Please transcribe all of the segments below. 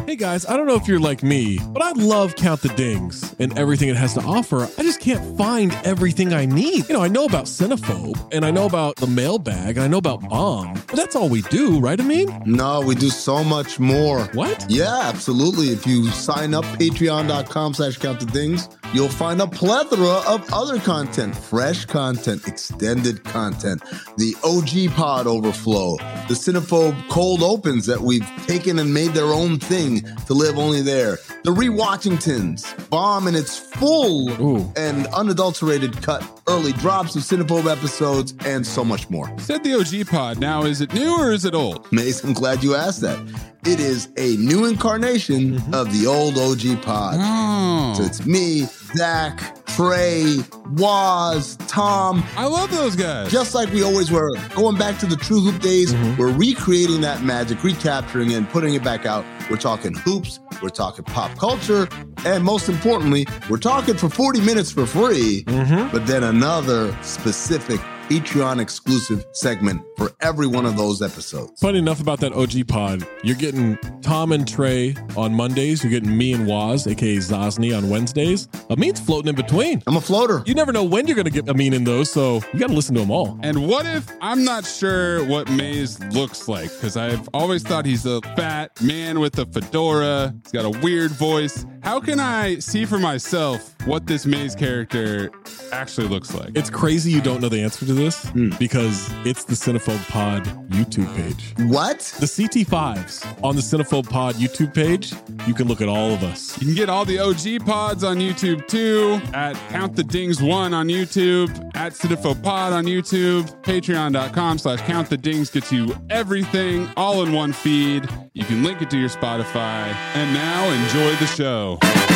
Hey guys, I don't know if you're like me, but I love Count the Dings and everything it has to offer. I just can't find everything I need. I know about Cinephobe, and I know about the mailbag, and I know about Bomb, but that's all we do, right, Amin? No, we do so much more. What? Yeah, absolutely. If you sign up, patreon.com/countthedings, you'll find a plethora of other content, fresh content, extended content, the OG pod overflow, the Cinephobe cold opens that we've taken and made their own thing to live only there, the Rewatchingtons, Bomb in its full and unadulterated cut, early drops of Cinephobe episodes, and so much more. Said the OG pod. Now, is it new or is it old? Mace, I'm glad you asked that. It is a new incarnation of the old OG pod. Oh. So it's me, Zach, Trey, Waz, Tom. I love those guys. Just like we always were. Going back to the True Hoop days, we're recreating that magic, recapturing it, and putting it back out. We're talking hoops, we're talking pop culture, and most importantly, we're talking for 40 minutes for free, but then another specific Patreon exclusive segment for every one of those episodes. Funny enough about that OG pod, you're getting Tom and Trey on Mondays. You're getting me and Waz, aka Zosny, on Wednesdays. Amin's floating in between. I'm a floater. You never know when you're going to get Amin in those, so you got to listen to them all. And what if I'm not sure what Maze looks like? Because I've always thought he's a fat man with a fedora. He's got a weird voice. How can I see for myself what this Maze character actually looks like? It's crazy you don't know the answer to this because it's the Cinephobe Pod YouTube page. What? The CT5s on the Cinephobe Pod YouTube page, you can look at all of us. You can get all the OG pods on YouTube too, at Count the Dings 1 on YouTube, at Cinephobe Pod on YouTube, patreon.com/Count the Dings gets you everything all in one feed. You can link it to your Spotify. And now enjoy the show.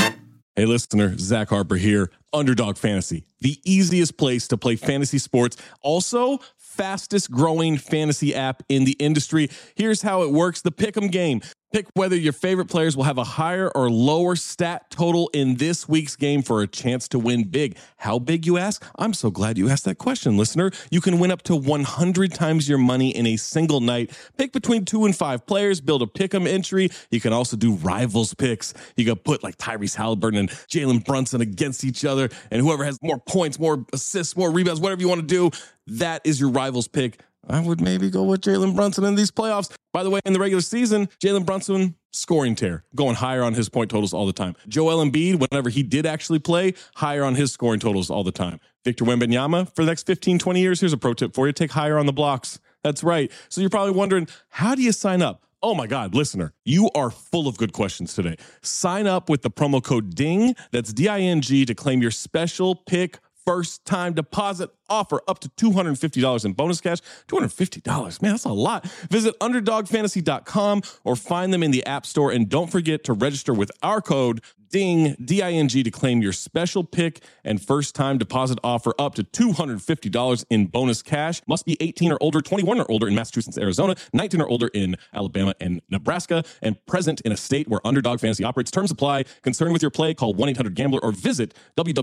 Hey listener, Zach Harper here, Underdog Fantasy, the easiest place to play fantasy sports. Also, fastest growing fantasy app in the industry. Here's how it works. The Pick'em game. Pick whether your favorite players will have a higher or lower stat total in this week's game for a chance to win big. How big, you ask? I'm so glad you asked that question, listener. You can win up to 100 times your money in a single night. Pick between 2 and 5 players, build a pick'em entry. You can also do rivals picks. You can put like Tyrese Halliburton and Jalen Brunson against each other, and whoever has more points, more assists, more rebounds, whatever you want to do, that is your rivals pick. I would maybe go with Jalen Brunson in these playoffs. By the way, in the regular season, Jalen Brunson, scoring tear, going higher on his point totals all the time. Joel Embiid, whenever he did actually play, higher on his scoring totals all the time. Victor Wembanyama, for the next 15, 20 years, here's a pro tip for you. Take higher on the blocks. That's right. So you're probably wondering, how do you sign up? Oh my God, listener, you are full of good questions today. Sign up with the promo code DING, that's D-I-N-G, to claim your special pick first time deposit offer up to $250 in bonus cash. $250, man, that's a lot. Visit underdogfantasy.com or find them in the App Store. And don't forget to register with our code DING, D-I-N-G, to claim your special pick and first time deposit offer up to $250 in bonus cash. Must be 18 or older, 21 or older in Massachusetts, Arizona, 19 or older in Alabama and Nebraska, and present in a state where Underdog Fantasy operates. Terms apply. Concerned with your play, call 1-800-GAMBLER or visit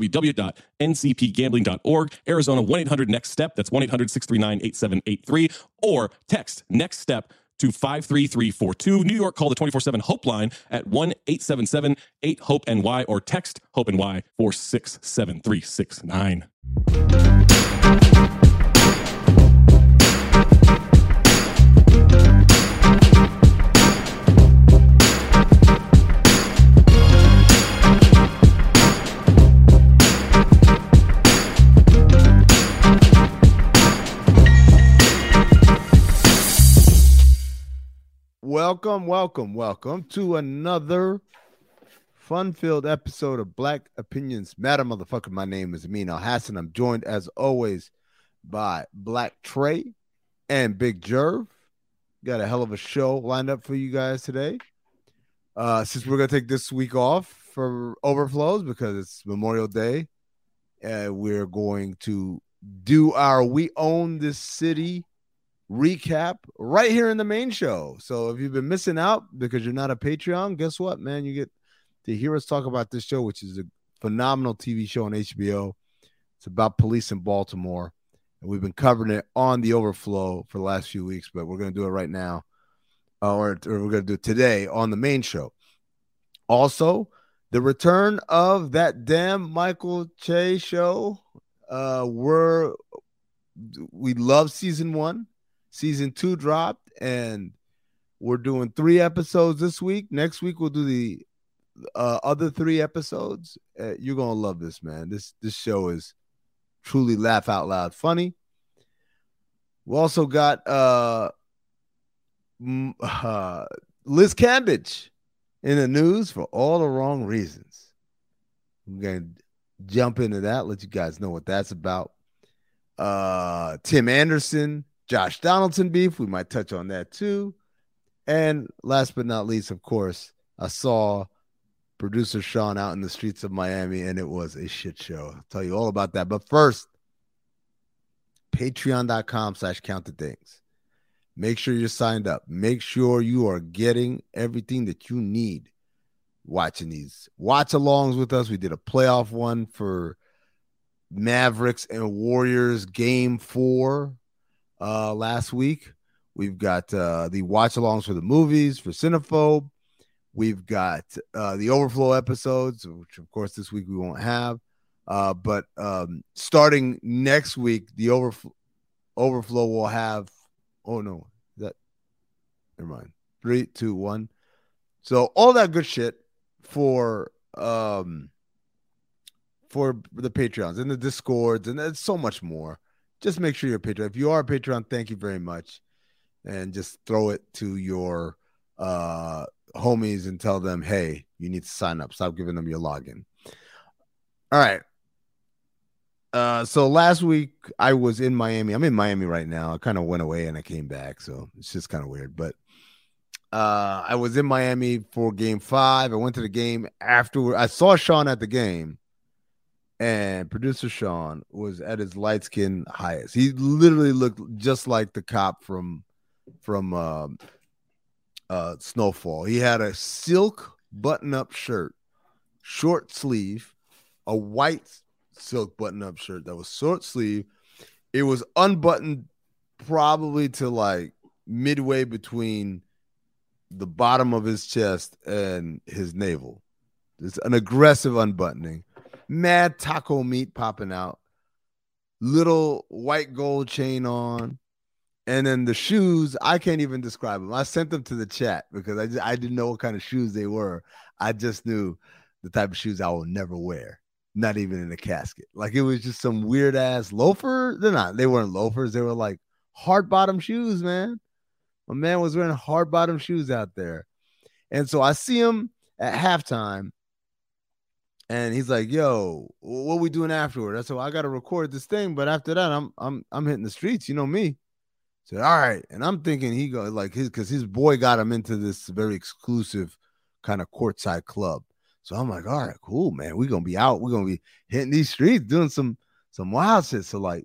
www.ncpgambling.org. Arizona, 1-800-NEXT-STEP. That's 1-800-639-8783. Or text NEXT STEP to 53342. New York, call the 24/7 Hope line at 1-877-8-HOPE-NY or text HOPE-NY 467-369. Welcome to another fun-filled episode of Black Opinions Matter, motherfucker. My name is Amin Al-Hassan. I'm joined, as always, by Black Trey and Big Jerv. Got a hell of a show lined up for you guys today. Since we're going to take this week off for overflows because it's Memorial Day, we're going to do our We Own This City recap right here in the main show. So if you've been missing out because you're not a Patreon, guess what, man? You get to hear us talk about this show, which is a phenomenal TV show on HBO. It's about police in Baltimore, and we've been covering it on the overflow for the last few weeks, but we're going to do it right now, or we're going to do it today on the main show. Also, the return of that damn Michael Che show. We love season 1. Season 2 dropped, and we're doing 3 episodes this week. Next week we'll do the other 3 episodes. You're gonna love this, man. This show is truly laugh out loud funny. We also got Liz Cambage in the news for all the wrong reasons. We're gonna jump into that, let you guys know what that's about. Tim Anderson, Josh Donaldson beef, we might touch on that too. And last but not least, of course, I saw producer Sean out in the streets of Miami, and it was a shit show. I'll tell you all about that. But first, patreon.com/countthethings. Make sure you're signed up. Make sure you are getting everything that you need watching these watch-alongs with us. We did a playoff one for Mavericks and Warriors Game 4 last week. We've got the watch-alongs for the movies, for Cinephobe. We've got the Overflow episodes, which, of course, this week we won't have. But starting next week, the Overflow will have – oh, no. Never mind. 3, 2, 1. So all that good shit for the Patreons and the Discords, and there's so much more. Just make sure you're a Patreon. If you are a Patreon, thank you very much. And just throw it to your homies and tell them, hey, you need to sign up. Stop giving them your login. All right. So last week I was in Miami. I'm in Miami right now. I kind of went away and I came back, so it's just kind of weird. But I was in Miami for Game 5. I went to the game afterward. I saw Sean at the game, and producer Sean was at his light skin highest. He literally looked just like the cop from Snowfall. He had a silk button-up shirt, short sleeve, a white silk button-up shirt that was short sleeve. It was unbuttoned probably to like midway between the bottom of his chest and his navel. It's an aggressive unbuttoning. Mad taco meat popping out. Little white gold chain on. And then the shoes, I can't even describe them. I sent them to the chat because I didn't know what kind of shoes they were. I just knew the type of shoes I will never wear. Not even in a casket. Like it was just some weird ass loafer. They weren't loafers. They were like hard bottom shoes, man. My man was wearing hard bottom shoes out there. And so I see him at halftime and he's like, yo, what are we doing afterward? I said, well, I got to record this thing. But after that, I'm hitting the streets. You know me. I said, all right. And I'm thinking he go like because his boy got him into this very exclusive kind of courtside club. So I'm like, all right, cool, man. We're going to be out. We're going to be hitting these streets, doing some wild shit. So like,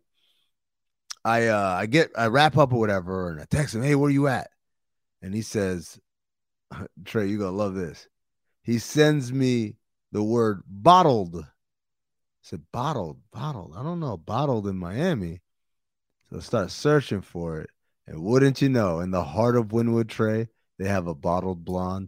I wrap up or whatever, and I text him, hey, where you at? And he says, Trey, you're going to love this. He sends me the word bottled. I said, bottled. I don't know, bottled in Miami. So I start searching for it. And wouldn't you know, in the heart of Wynwood, Trey, they have a bottled blonde.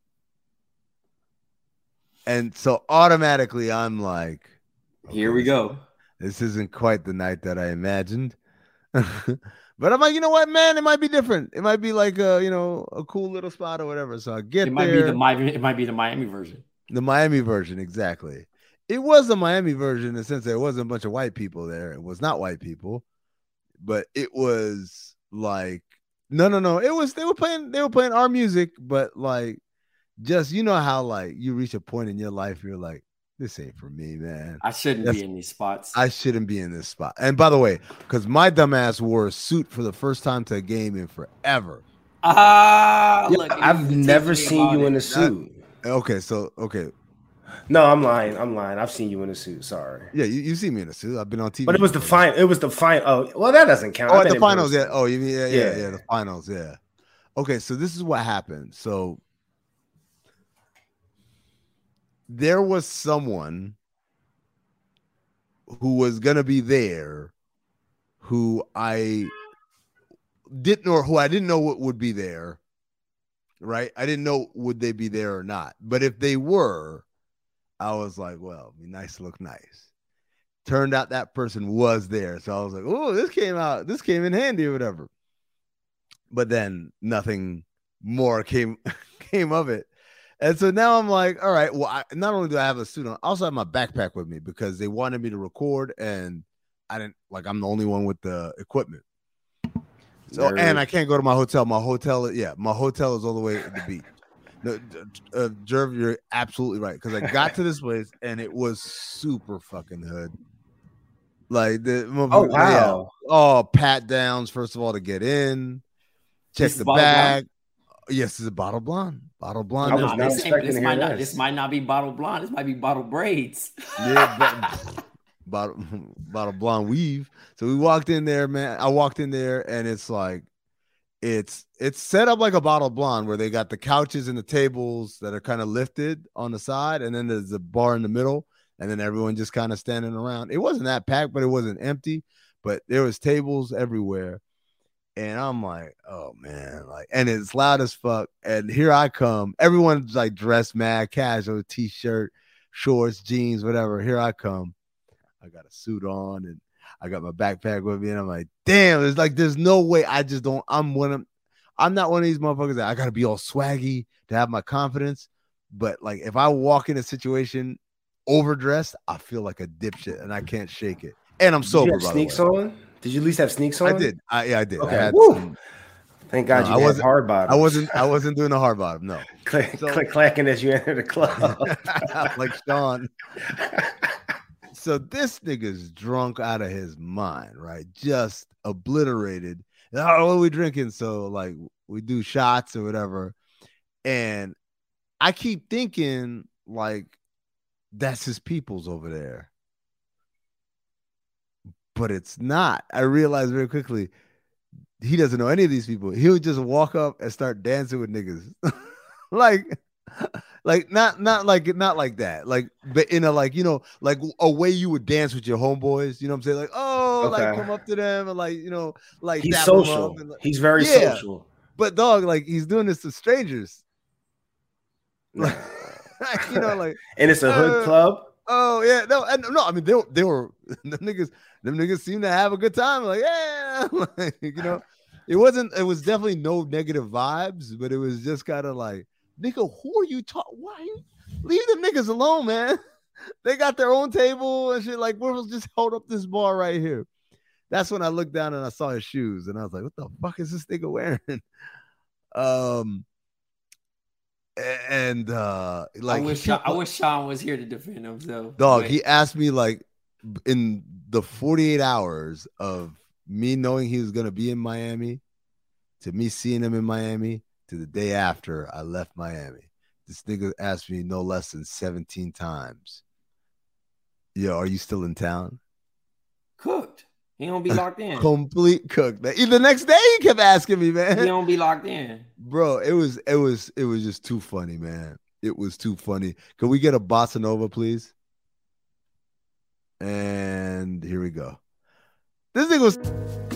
And so automatically I'm like, okay, here we go. This isn't quite the night that I imagined. But I'm like, you know what, man? It might be different. It might be like a cool little spot or whatever. So I get there. It might be the Miami version. The Miami version, exactly. It was the Miami version in the sense that it wasn't a bunch of white people there. It was not white people, but it was like no. It was they were playing our music, but like just how like you reach a point in your life, you're like, this ain't for me, man. I shouldn't be in these spots. I shouldn't be in this spot. And by the way, because my dumbass wore a suit for the first time to a game in forever. Look, I've never seen you in a suit. Okay. No, I'm lying. I've seen you in a suit. Sorry. Yeah, you see me in a suit. I've been on TV. But it was the final. Oh, well, that doesn't count. Oh, at the finals, yeah. Oh, you mean yeah, the finals, yeah. Okay, so this is what happened. So there was someone who was gonna be there who I didn't know what would be there. right? I didn't know would they be there or not. But if they were, I was like, well, be nice to look nice. Turned out that person was there. So I was like, oh, this came in handy or whatever. But then nothing more came of it. And so now I'm like, all right, well, not only do I have a suit on, I also have my backpack with me because they wanted me to record and I'm the only one with the equipment. So, and I can't go to my hotel. My hotel is all the way at the beach. No, Jerv, you're absolutely right. Because I got to this place and it was super fucking hood. Like pat downs, first of all, to get in. Check the bag. Yes, it's a bottle blonde. Bottle blonde. This might not be bottle blonde. This might be bottle braids. Yeah, bottle blonde weave. So we walked in there, man. I walked in there, and it's like, it's set up like a bottle blonde, where they got the couches and the tables that are kind of lifted on the side, and then there's a bar in the middle, and then everyone just kind of standing around. It wasn't that packed, but it wasn't empty. But there was tables everywhere. And I'm like, oh man, and it's loud as fuck. And here I come. Everyone's like dressed mad casual, t-shirt, shorts, jeans, whatever. Here I come. I got a suit on and I got my backpack with me. And I'm like, damn, there's no way. I'm not one of these motherfuckers that I gotta be all swaggy to have my confidence. But like if I walk in a situation overdressed, I feel like a dipshit and I can't shake it. And I'm sober. Did you have sneaks on? Did you at least have sneaks on? I did. I did. Okay. I had Thank God you had hard bottom. I wasn't doing a hard bottom. No. Click clacking as you enter the club. Like Sean. So this nigga's drunk out of his mind, right? Just obliterated. Oh, what are we drinking? So like we do shots or whatever. And I keep thinking like that's his peoples over there. But it's not. I realized very quickly he doesn't know any of these people. He would just walk up and start dancing with niggas. not like that. Like, but in a like a way you would dance with your homeboys. You know what I'm saying? Like, like come up to them and like he's social. And, he's very social. But dog, like he's doing this to strangers. Like, and it's a hood club. Oh yeah, no. I mean they were the niggas. Them niggas seem to have a good time. Like, yeah, it was definitely no negative vibes, but it was just kind of like, nigga, who are you talking? Why you leave them niggas alone, man? They got their own table and shit. Like, we'll just hold up this bar right here. That's when I looked down and I saw his shoes, and I was like, what the fuck is this nigga wearing? I wish Sean was here to defend himself. Dog, he asked me like in the 48 hours of me knowing he was gonna be in Miami, to me seeing him in Miami, to the day after I left Miami. This nigga asked me no less than 17 times, yo, are you still in town? Cooked. He don't be locked in. Complete cooked. The next day he kept asking me, man. He don't be locked in. Bro, it was just too funny, man. It was too funny. Could we get a bossa nova, please? And here we go. This thing was.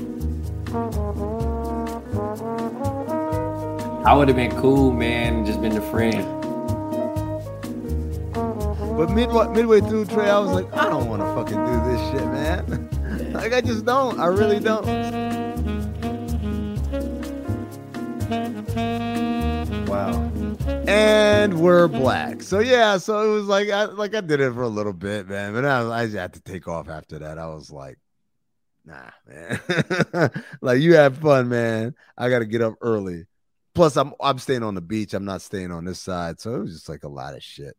I would have been cool, man. Just been a friend. But midway through, Trey, I was like, I don't want to fucking do this shit, man. Like, I just don't. I really don't. Wow. And we're black. So yeah, so it was like I did it for a little bit, man. But I had to take off after that. I was like, nah, man. Like, you have fun, man. I gotta get up early. Plus, I'm staying on the beach. I'm not staying on this side. So it was just like a lot of shit.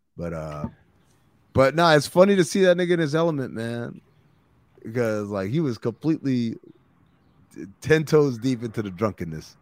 But no, it's funny to see that nigga in his element, man. Because like he was completely 10 toes deep into the drunkenness.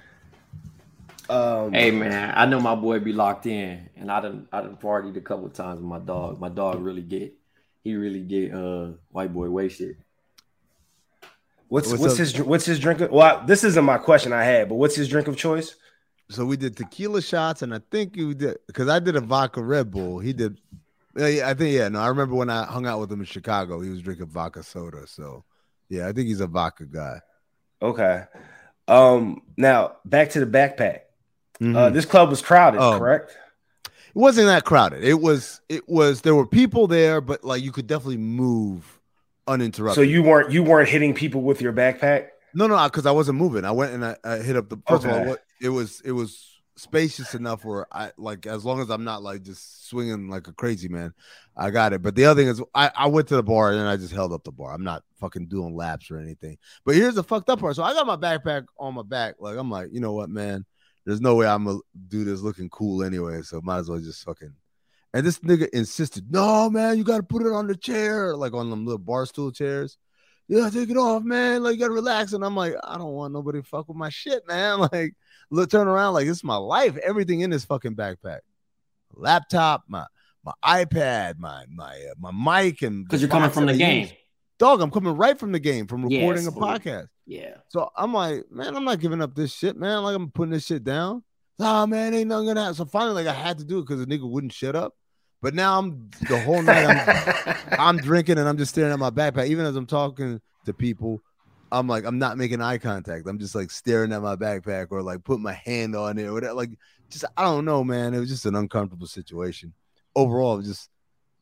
Hey man, I know my boy be locked in, and I done partied a couple of times with my dog. My dog really get white boy wasted. What's his drink? Well, this isn't my question I had, but what's his drink of choice? So we did tequila shots, and I think we did, because I did a vodka Red Bull. He did. I remember when I hung out with him in Chicago, he was drinking vodka soda. So yeah, I think he's a vodka guy. Okay. Now back to the backpack. This club was crowded, correct? It wasn't that crowded. It was there were people there, but like you could definitely move uninterrupted. So you weren't hitting people with your backpack? No, because I wasn't moving. I went and I hit up the first of all, it was spacious enough where I like, as long as I'm not like just swinging like a crazy man, I got it. But the other thing is I went to the bar and then I just held up the bar. I'm not fucking doing laps or anything. But here's the fucked up part. So I got my backpack on my back. Like, I'm like, you know what, man? There's no way I'm gonna do this looking cool anyway. So might as well just fucking. And this nigga insisted, no, man, you got to put it on the chair, like on them little bar stool chairs. Yeah, take it off, man. Like, you got to relax. And I'm like, I don't want nobody to fuck with my shit, man. Like, look, turn around. Like, this is my life. Everything in this fucking backpack. Laptop, my iPad, my mic. And because you're coming from the game. Dog, I'm coming right from the game, from recording a podcast. Yeah. So I'm like, man, I'm not giving up this shit, man. Like, I'm putting this shit down. Oh, man, ain't nothing gonna happen. So finally, like, I had to do it because the nigga wouldn't shut up. But now I'm the whole night I'm drinking and I'm just staring at my backpack. Even as I'm talking to people, I'm like, I'm not making eye contact. I'm just like staring at my backpack or like putting my hand on it or whatever. Like, just, I don't know, man. It was just an uncomfortable situation. Overall, it was just,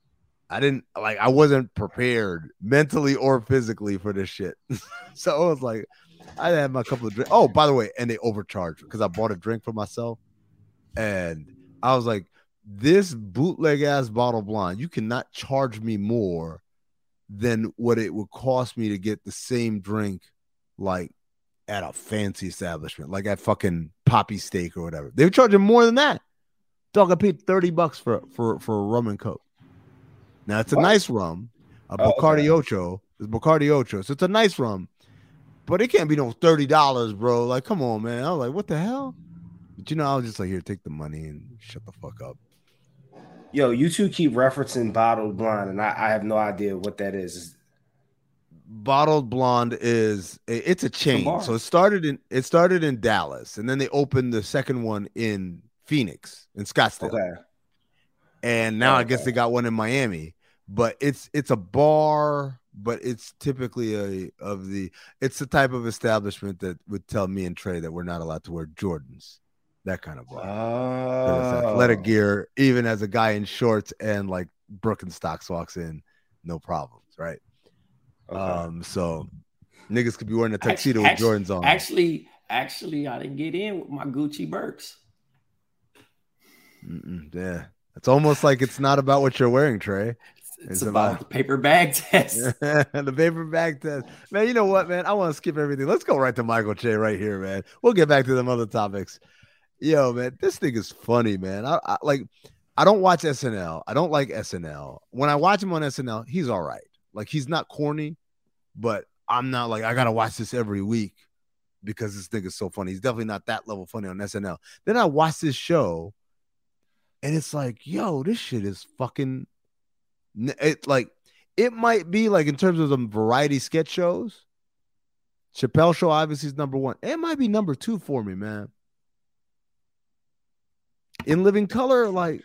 I wasn't prepared mentally or physically for this shit. So I was like, I had my couple of drinks. Oh, by the way, and they overcharged because I bought a drink for myself. And I was like, this bootleg ass bottle blonde, you cannot charge me more than what it would cost me to get the same drink like at a fancy establishment, like at fucking Poppy Steak or whatever. They were charging more than that. Dog, I paid $30 for a rum and coke. Now it's a nice rum, a Bacardi Ocho. It's Bacardi Ocho, so it's a nice rum, but it can't be no $30, bro. Like, come on, man. I was like, what the hell? But I was just like, here, take the money and shut the fuck up. Yo, you two keep referencing Bottled Blonde, and I have no idea what that is. Bottled Blonde it's a chain. So it started in Dallas, and then they opened the second one in Phoenix, in Scottsdale. Okay. And now I guess they got one in Miami. But it's a bar, but it's typically it's the type of establishment that would tell me and Trey that we're not allowed to wear Jordans. That kind of bar. It's athletic gear, even as a guy in shorts and like Birkenstocks walks in, no problems, right? Okay. So niggas could be wearing a tuxedo with Jordans on. Actually, I didn't get in with my Gucci Birks. Yeah, it's almost like it's not about what you're wearing, Trey. It's about the paper bag test. The paper bag test. Man, you know what, man? I want to skip everything. Let's go right to Michael Che right here, man. We'll get back to them other topics. Yo, man, this thing is funny, man. I don't watch SNL. I don't like SNL. When I watch him on SNL, he's all right. Like, he's not corny, but I'm not like, I got to watch this every week because this thing is so funny. He's definitely not that level funny on SNL. Then I watch this show, and it's like, yo, this shit is fucking... It might be like in terms of the variety sketch shows, Chappelle Show obviously is number one. It might be number two for me, man. In Living Color, like,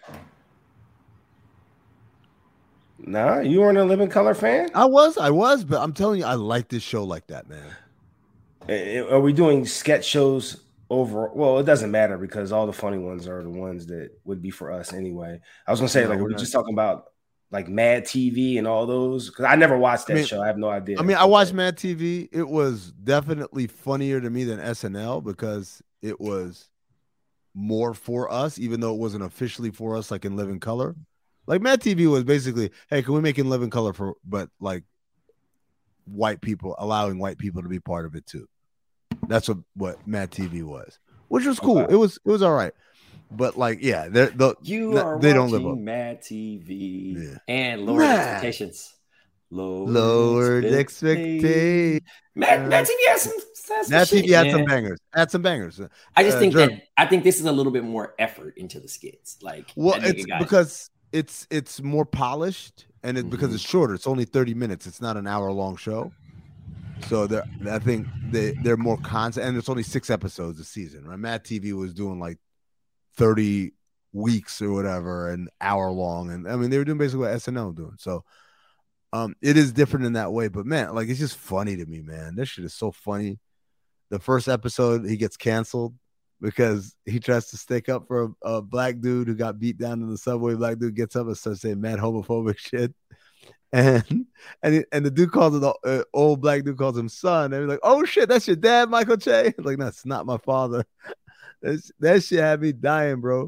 nah, you weren't a Living Color fan? I was, but I'm telling you, I like this show like that, man. Are we doing sketch shows over? Well, it doesn't matter because all the funny ones are the ones that would be for us anyway. I was gonna say, are we just talking about like Mad TV and all those? Because I never watched that show. I have no idea. I watched Mad TV. It was definitely funnier to me than SNL because it was more for us, even though it wasn't officially for us, like in Living Color. Like, Mad TV was basically, hey, can we make In Living Color but like white people, allowing white people to be part of it too. That's what Mad TV was, which was cool. Okay. It was all right. But like, yeah, they don't live up. Mad TV and Lowered Expectations. Lowered Expectations. Mad TV has some bangers. Had some bangers. I just think I think this is a little bit more effort into the skits. Like, well, it's because it's more polished, and it's because it's shorter. It's only 30 minutes. It's not an hour-long show. So I think they're more content, and it's only 6 episodes a season. Right? Mad TV was doing like 30 weeks or whatever, an hour long, and I mean they were doing basically what SNL doing. So it is different in that way, but man, like, it's just funny to me, man. This shit is so funny. The first episode, he gets canceled because he tries to stick up for a black dude who got beat down in the subway. Black dude gets up and starts saying mad homophobic shit. And the dude calls it old black dude calls him son. And he's like, oh shit, that's your dad, Michael Che? Like, no, that's not my father. That shit had me dying, bro.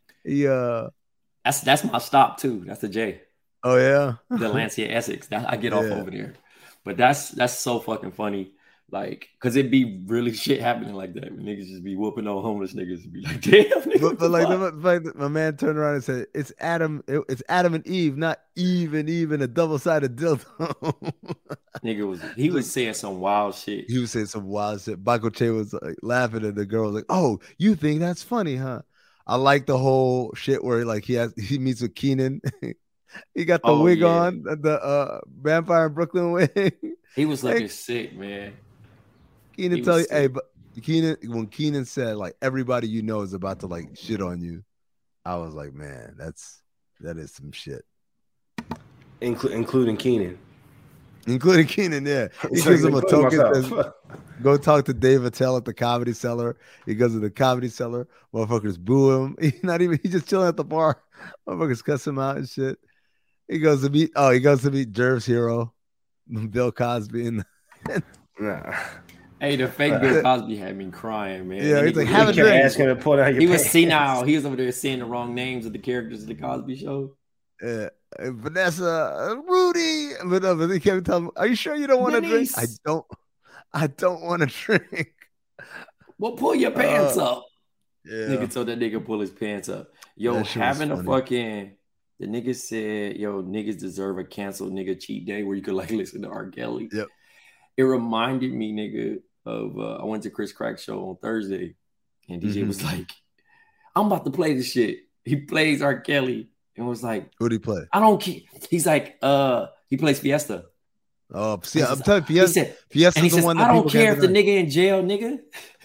That's my stop too. That's the J. Oh yeah, the Lancia Essex. I get off over there, but that's so fucking funny. Like, cause it be really shit happening like that. When niggas just be whooping on homeless niggas and be like, damn. Nigga, but like my man turned around and said, it's Adam and Eve, not Eve and Eve in a double-sided dildo. Nigga was saying some wild shit. He was saying some wild shit. Michael Che was like laughing, and the girl was like, "Oh, you think that's funny, huh?" I like the whole shit where like he meets with Keenan. He got the wig on, the Vampire in Brooklyn wig. He was looking sick, man. Keenan tell you, hey, but when Keenan said like everybody you know is about to like shit on you, I was like, man, that is some shit. Including Keenan. Including Keenan, yeah. He gives him a token. Says, go talk to Dave Attell at the Comedy Cellar. He goes to the Comedy Cellar. Motherfuckers boo him. He's just chilling at the bar. Motherfuckers cuss him out and shit. He goes to meet Jerv's hero, Bill Cosby. Hey, the fake Bill Cosby had me crying, man. Yeah, he's like, have a drink. He was senile. He was over there saying the wrong names of the characters of the Cosby Show. Yeah, Vanessa, Rudy, but he kept telling me, "Are you sure you don't want to drink?" I don't want to drink. Well, pull your pants up. Yeah, nigga told that nigga pull his pants up. Yo, having a fucking the nigga said, "Yo, niggas deserve a canceled nigga cheat day where you could like listen to R. Kelly." Yep. It reminded me, nigga, of I went to Chris Crack's show on Thursday, and DJ was like, "I'm about to play this shit." He plays R. Kelly. And was like, who'd he play? I don't care. He's like, he plays Fiesta. Oh, see, I'm telling you, Fiesta's the one that I don't care if the nigga in jail, nigga.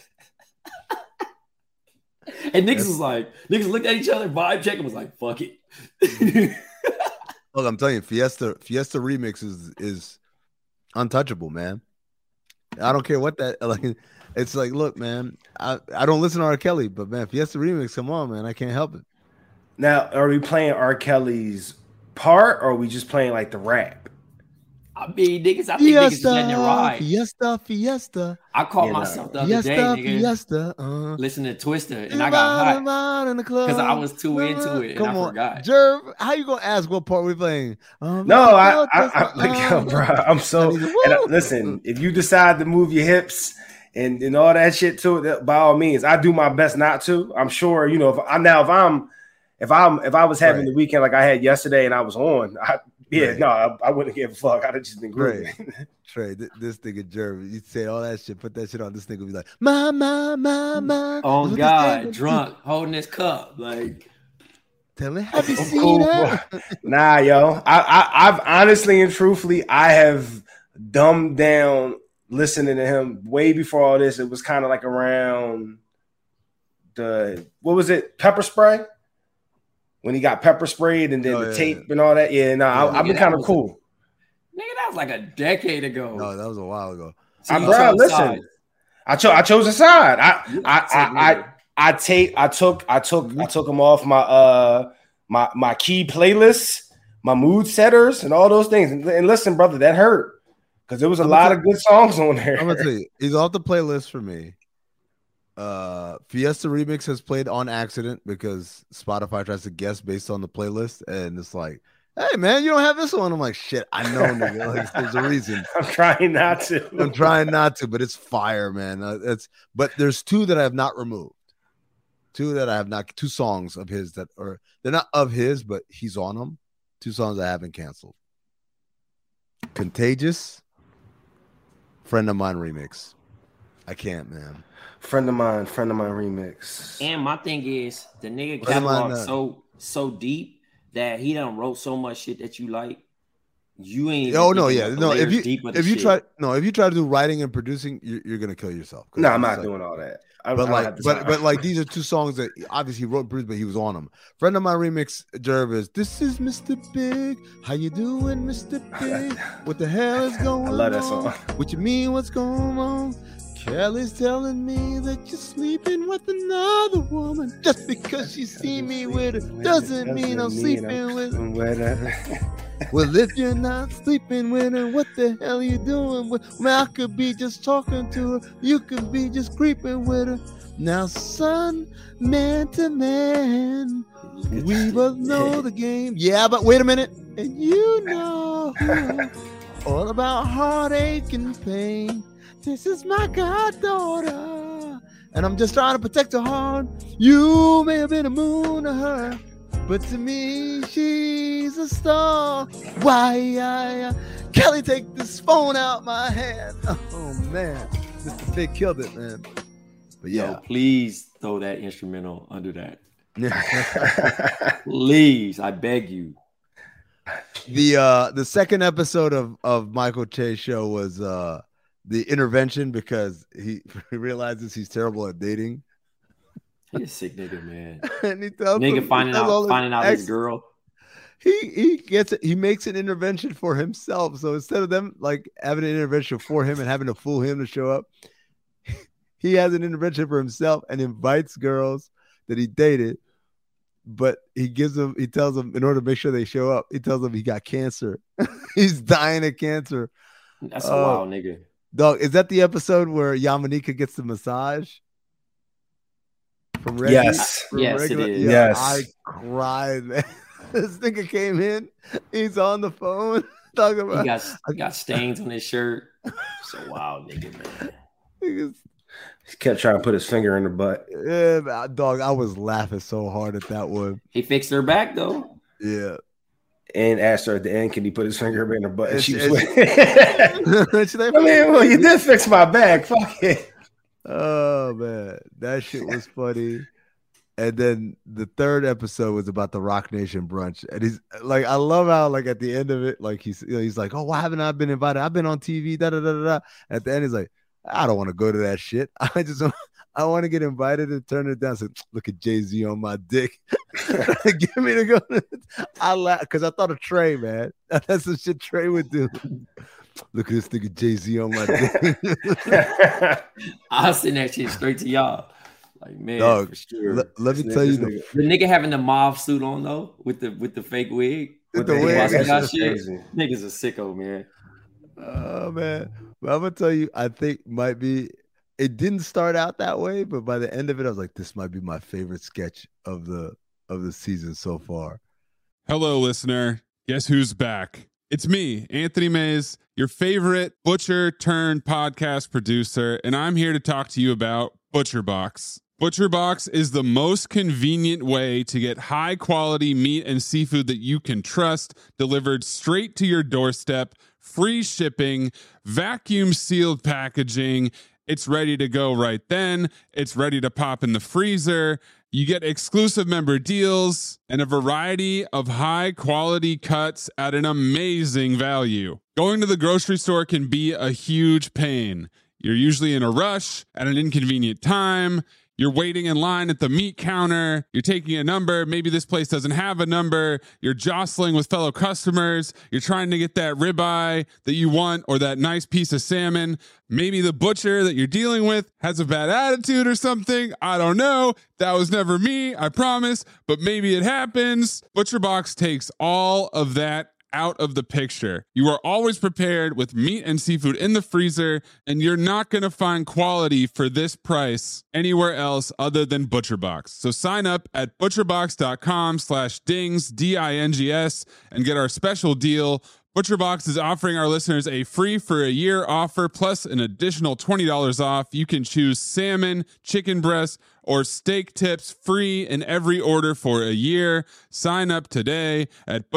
And niggas looked at each other, vibe check, and was like, fuck it. Look, I'm telling you, Fiesta remix is untouchable, man. I don't care what that like. It's like, look, man, I don't listen to R. Kelly, but man, Fiesta remix, come on, man, I can't help it. Now, are we playing R. Kelly's part, or are we just playing like the rap? I mean, niggas, I think niggas is letting it ride. Fiesta. I caught myself the other day, nigga, listening to Twister, and I got hot because I was too into it, and I forgot. Jerv, how you gonna ask what part we playing? No, I like, yo, bro, I'm so. Listen, if you decide to move your hips and all that shit to it, by all means, I do my best not to. I'm sure, you know, if I was having the weekend like I had yesterday and I was on, I wouldn't give a fuck. I'd have just been grooving. Trey, this nigga Jerv, you say all that shit, put that shit on. This nigga be like, ma. Oh God, drunk, holding his cup, like. Tell me, have you seen that? Nah, yo, I've honestly and truthfully, I have dumbed down listening to him way before all this. It was kind of like around what was it, Pepper Spray? When he got pepper sprayed and then tape and all that. Yeah, I've been kind of cool. Nigga, that was like a decade ago. No, that was a while ago. Bro, listen. I chose a side. I took them off my key playlists, my mood setters, and all those things. And listen, brother, that hurt because there was a lot of good songs on there. I'm gonna tell you, he's off the playlist for me. Fiesta Remix has played on accident because Spotify tries to guess based on the playlist, and it's like, hey man, you don't have this one. I'm like, shit, I know, nigga. Like, there's a reason. I'm trying not to, but it's fire, man. But there's two that I have not removed. Two songs of his that are, they're not of his, but he's on them. Two songs I haven't canceled. Contagious, Friend of Mine remix. I can't, man. Friend of mine remix. And my thing is, the nigga catalog so deep that he done wrote so much shit that you like. You ain't. Oh no, yeah, no. If you try to do writing and producing, you're gonna kill yourself. No, I'm not doing all that. But like these are two songs that obviously he wrote and produced, but he was on them. Friend of Mine remix, Jerv is, this is Mr. Big. How you doing, Mr. Big? What the hell is going on? I love that song. What you mean? What's going on? Kelly's telling me that you're sleeping with another woman. Just because you see me with her doesn't mean I'm sleeping with her. Well, if you're not sleeping with her, what the hell are you doing with? Well, I could be just talking to her. You could be just creeping with her. Now, son, man to man, we both know the game. Yeah, but wait a minute. And you know all about heartache and pain. This is my goddaughter, and I'm just trying to protect her heart. You may have been a moon to her, but to me, she's a star. Why, Kelly, take this phone out my hand. Oh, man. Mr. Big killed it, man. But yeah. Yo, please throw that instrumental under that. Please, I beg you. The second episode of Michael Che's show was the intervention because he realizes he's terrible at dating. He's a sick nigga, man. And he tells nigga him, finding out his girl. He makes an intervention for himself. So instead of them like having an intervention for him and having to fool him to show up, he has an intervention for himself and invites girls that he dated. But he tells them in order to make sure they show up, he tells them he got cancer. He's dying of cancer. That's a wild nigga. Dog, is that the episode where Yamanika gets the massage from Reggie? Yes. Yes, it is. Yeah, yes. I cried, man. This nigga came in. He's on the phone talking about. He got stains on his shirt. So wild nigga, man. He kept trying to put his finger in her butt. Yeah, dog, I was laughing so hard at that one. He fixed her back though. Yeah. And asked her at the end, can he put his finger in her butt? And she was like, well, you did fix my back. Fuck it. Oh, man. That shit was funny. And then the third episode was about the Rock Nation brunch. And he's like, I love how, like, at the end of it, like, he's like, oh, why haven't I been invited? I've been on TV, da-da-da-da-da. At the end, he's like, I don't want to go to that shit. I want to get invited and turn it down. So look at Jay-Z on my dick. Get me to go. I laugh because I thought of Trey, man. That's some shit Trey would do. Look at this nigga Jay-Z on my dick. I'll send that shit straight to y'all. Like, man, dog, for sure. Let me tell you the nigga having the mob suit on though with the fake wig. With the wig. Niggas a sicko, man. Oh man. But I'm gonna tell you, I think might be. It didn't start out that way, but by the end of it, I was like, this might be my favorite sketch of the season so far. Hello, listener. Guess who's back? It's me, Anthony Mays, your favorite butcher turned podcast producer, and I'm here to talk to you about ButcherBox. ButcherBox is the most convenient way to get high quality meat and seafood that you can trust delivered straight to your doorstep, free shipping, vacuum sealed packaging. It's ready to go right then. It's ready to pop in the freezer. You get exclusive member deals and a variety of high quality cuts at an amazing value. Going to the grocery store can be a huge pain. You're usually in a rush at an inconvenient time. You're waiting in line at the meat counter. You're taking a number. Maybe this place doesn't have a number. You're jostling with fellow customers. You're trying to get that ribeye that you want or that nice piece of salmon. Maybe the butcher that you're dealing with has a bad attitude or something. I don't know. That was never me, I promise. But maybe it happens. ButcherBox takes all of that out of the picture. You are always prepared with meat and seafood in the freezer, and you're not going to find quality for this price anywhere else other than ButcherBox. So sign up at butcherbox.com/dings, D-I-N-G-S, and get our special deal. ButcherBox is offering our listeners a free for a year offer plus an additional $20 off. You can choose salmon, chicken breast, or steak tips free in every order for a year. Sign up today at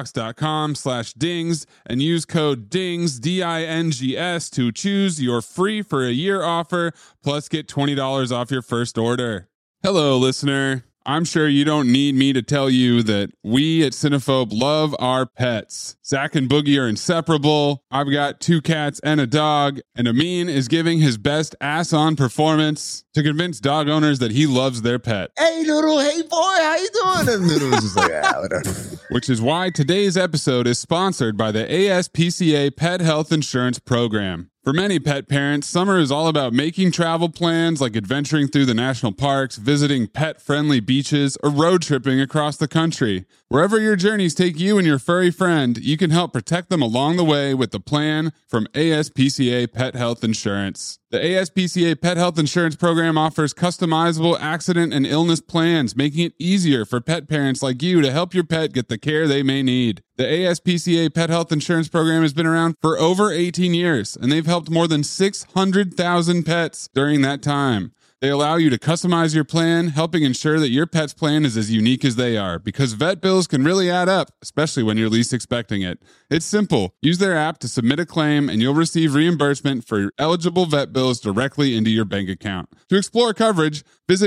butcherbox.com/dings and use code DINGS, D-I-N-G-S, to choose your free for a year offer plus get $20 off your first order. Hello, listener. I'm sure you don't need me to tell you that we at Cinephobe love our pets. Zach and Boogie are inseparable. I've got 2 cats and a dog, and Amin is giving his best ass-on performance to convince dog owners that he loves their pet. Hey, little, hey, boy, how you doing? And Little was just like, whatever. Which is why today's episode is sponsored by the ASPCA Pet Health Insurance Program. For many pet parents, summer is all about making travel plans like adventuring through the national parks, visiting pet-friendly beaches, or road tripping across the country. Wherever your journeys take you and your furry friend, you can help protect them along the way with the plan from ASPCA Pet Health Insurance. The ASPCA Pet Health Insurance Program offers customizable accident and illness plans, making it easier for pet parents like you to help your pet get the care they may need. The ASPCA Pet Health Insurance Program has been around for over 18 years, and they've helped more than 600,000 pets during that time. They allow you to customize your plan, helping ensure that your pet's plan is as unique as they are, because vet bills can really add up, especially when you're least expecting it. It's simple. Use their app to submit a claim, and you'll receive reimbursement for eligible vet bills directly into your bank account. To explore coverage, visit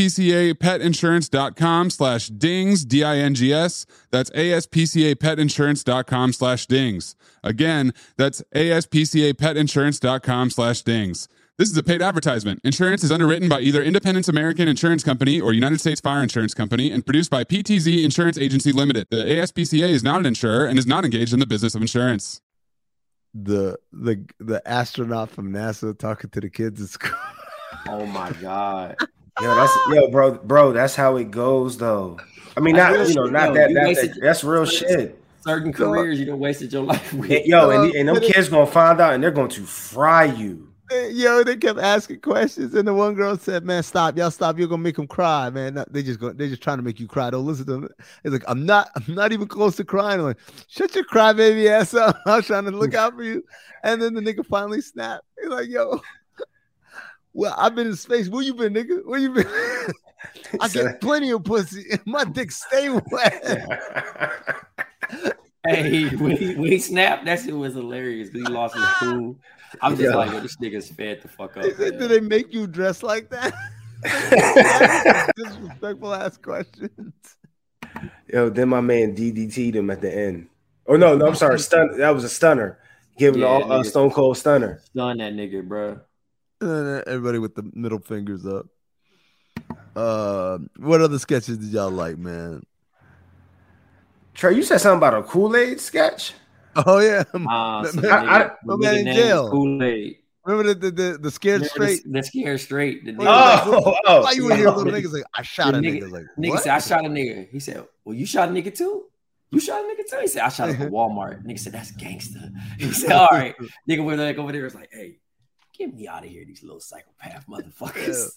aspcapetinsurance.com/dings, D-I-N-G-S. That's aspcapetinsurance.com/dings. Again, that's aspcapetinsurance.com/dings. This is a paid advertisement. Insurance is underwritten by either Independence American Insurance Company or United States Fire Insurance Company and produced by PTZ Insurance Agency Limited. The ASPCA is not an insurer and is not engaged in the business of insurance. The astronaut from NASA talking to the kids at school. Oh my God. Bro, that's how it goes though. I mean, that's real shit. Certain careers you don't wasted your life with. And them kids gonna find out and they're going to fry you. Yo, they kept asking questions, and the one girl said, "Man, stop! Y'all stop! You're gonna make them cry, man. They're just trying to make you cry. Don't listen to them." It's like, I'm not even close to crying. I'm like, shut your crybaby ass up. I was trying to look out for you, and then the nigga finally snapped. He's like, "Yo, well, I've been in space. Where you been, nigga? Where you been?" I get plenty of pussy, and my dick stay wet. Hey, when he snapped, that shit was hilarious because he lost his cool. I'm just like, yo, this nigga's fed the fuck up. Do they make you dress like that? Disrespectful ass questions. Yo, then my man DDT'd him at the end. Oh no, I'm sorry, that was a stunner. Give him a Stone Cold stunner. Stun that nigga, bro. Everybody with the middle fingers up. What other sketches did y'all like, man? Trey, you said something about a Kool-Aid sketch? Oh yeah, man in jail. Kool-Aid. Remember the scared straight? The scared straight. Why you in here, little niggas? Like, I shot a nigga. Like, nigga said, I shot a nigga. He said, well, you shot a nigga too? You shot a nigga too? He said, I shot him at Walmart. Nigga said, that's gangster. He said, all right. Nigga went like over there. Was like, hey, get me out of here, these little psychopath motherfuckers.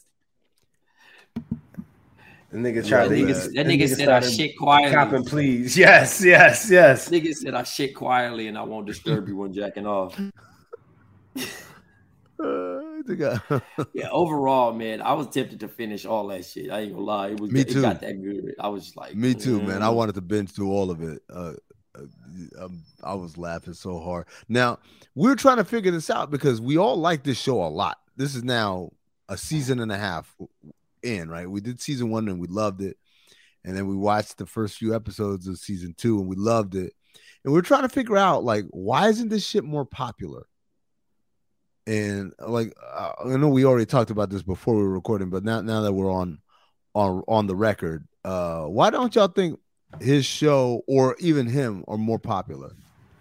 The nigga tried that nigga said I shit quietly. Copping, please. Yes. Nigga said I shit quietly and I won't disturb you when jacking off. Yeah, overall, man, I was tempted to finish all that shit. I ain't gonna lie. It got that good. I was just like, me too, man. I wanted to binge through all of it. I was laughing so hard. Now, we're trying to figure this out because we all like this show a lot. This is now a season and a half in, right? We did season 1 and we loved it, and then we watched the first few episodes of season 2 and we loved it, and we're trying to figure out, like, why isn't this shit more popular? And like, I know we already talked about this before we were recording, but now that we're on the record, why don't y'all think his show or even him are more popular?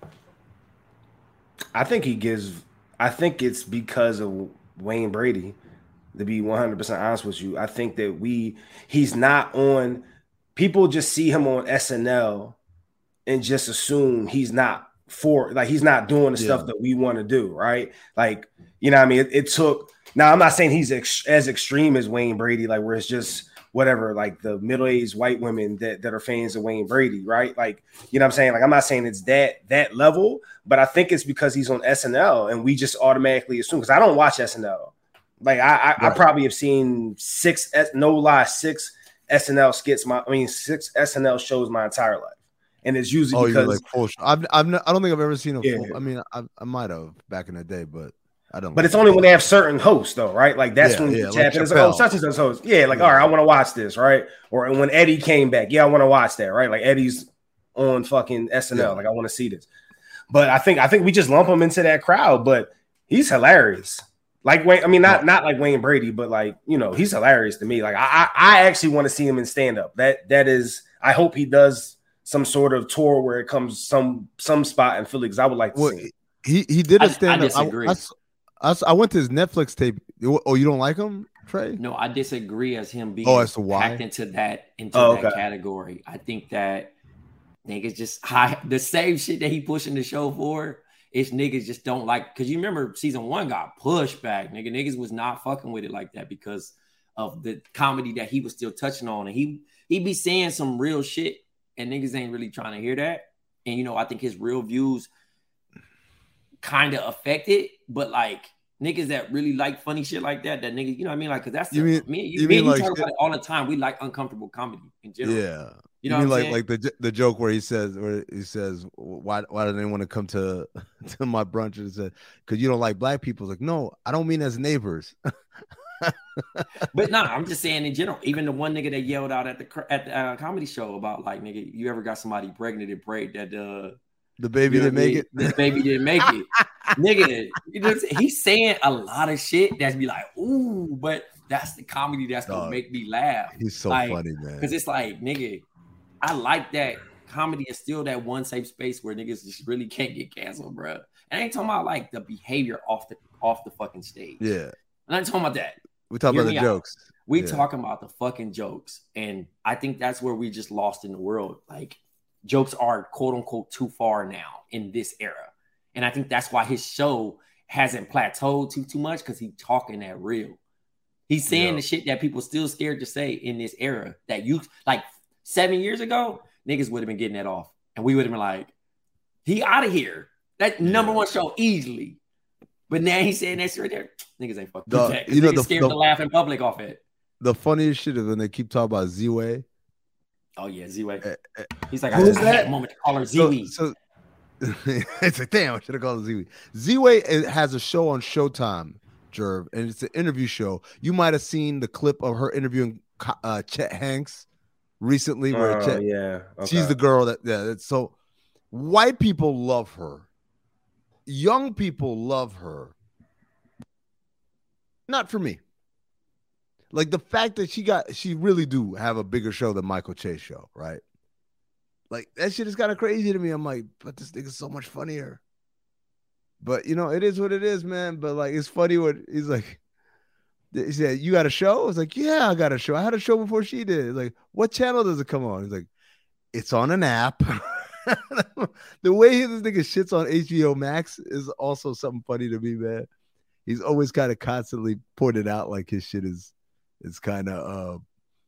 I think it's because of Wayne Brady. To be 100% honest with you, I think that he's not on. People just see him on SNL and just assume he's not he's not doing the stuff that we want to do, right? Like, you know what I mean? It took. Now, I'm not saying he's as extreme as Wayne Brady, like where it's just whatever, like the middle-aged white women that are fans of Wayne Brady, right? Like, you know what I'm saying? Like, I'm not saying it's that level, but I think it's because he's on SNL and we just automatically assume, because I don't watch SNL. Like I probably have seen 6 SNL skits. 6 SNL shows my entire life, and it's usually because like full show. I don't think I've ever seen a full. I mean, I might have back in the day, but I don't. But it's only when they have certain hosts, though, right? Like that's when it's like, oh, such and such host. Yeah, like all right, I want to watch this, right? Or when Eddie came back, I want to watch that, right? Like Eddie's on fucking SNL, like I want to see this. But I think we just lump him into that crowd. But he's hilarious. Like Wayne, I mean, not like Wayne Brady, but like, you know, he's hilarious to me. Like I actually want to see him in stand up. That is, I hope he does some sort of tour where it comes some spot in Philly, because I would like to see it. He did a stand up. I disagree. I went to his Netflix tape. Oh, you don't like him, Trey? No, I disagree as him being as to why? packed into that category. I think that niggas just the same shit that he pushing the show for. It's niggas just don't like, because you remember season 1 got pushed back. Niggas was not fucking with it like that because of the comedy that he was still touching on, and he be saying some real shit, and niggas ain't really trying to hear that. And I think his real views kind of affected, but like niggas that really like funny shit like that niggas, you know what I mean? Like, because that's me like, talk about it all the time. We like uncomfortable comedy in general. Yeah. You know, like the joke where he says, why do they want to come to my brunch? And said, because you don't like black people. It's like, no, I don't mean as neighbors. But nah, I'm just saying in general. Even the one nigga that yelled out at the comedy show about like, nigga, you ever got somebody pregnant and prayed that the baby didn't make it? The baby didn't make it. Nigga, he's saying a lot of shit that's be like, ooh, but that's the comedy that's gonna make me laugh. He's so funny, man. Because it's like, nigga, I like that comedy is still that one safe space where niggas just really can't get canceled, bro. And I ain't talking about like the behavior off the fucking stage. Yeah. I'm not talking about that. We talking about the jokes. We talking about the fucking jokes. And I think that's where we just lost in the world. Like, jokes are quote unquote too far now in this era. And I think that's why his show hasn't plateaued too much, because he's talking that real. He's saying the shit that people still scared to say in this era that you like 7 years ago, niggas would have been getting that off. And we would have been like, he out of here. That number one show easily. But now he's saying that shit right there. Niggas ain't fucking that. Niggas scared to laugh in public off it. The funniest shit is when they keep talking about Z-Way. Oh yeah, Z-Way. He's like, I just had a moment to call her Z-Way. So it's like, damn, I should have called her Z-Way. Z-Way has a show on Showtime, Jerv, and it's an interview show. You might have seen the clip of her interviewing Chet Hanks recently. Where she's the girl that so white people love her. Young people love her. Not for me. Like the fact that she really do have a bigger show than Michael Che show, right? Like that shit is kind of crazy to me. I'm like, but this nigga's so much funnier. But it is what it is, man. But like, it's funny when he's like, he said, "You got a show?" I was like, "Yeah, I got a show. I had a show before she did." He's like, "What channel does it come on?" He's like, "It's on an app." The way this nigga shits on HBO Max is also something funny to me, man. He's always kind of constantly pointed out like his shit is kind of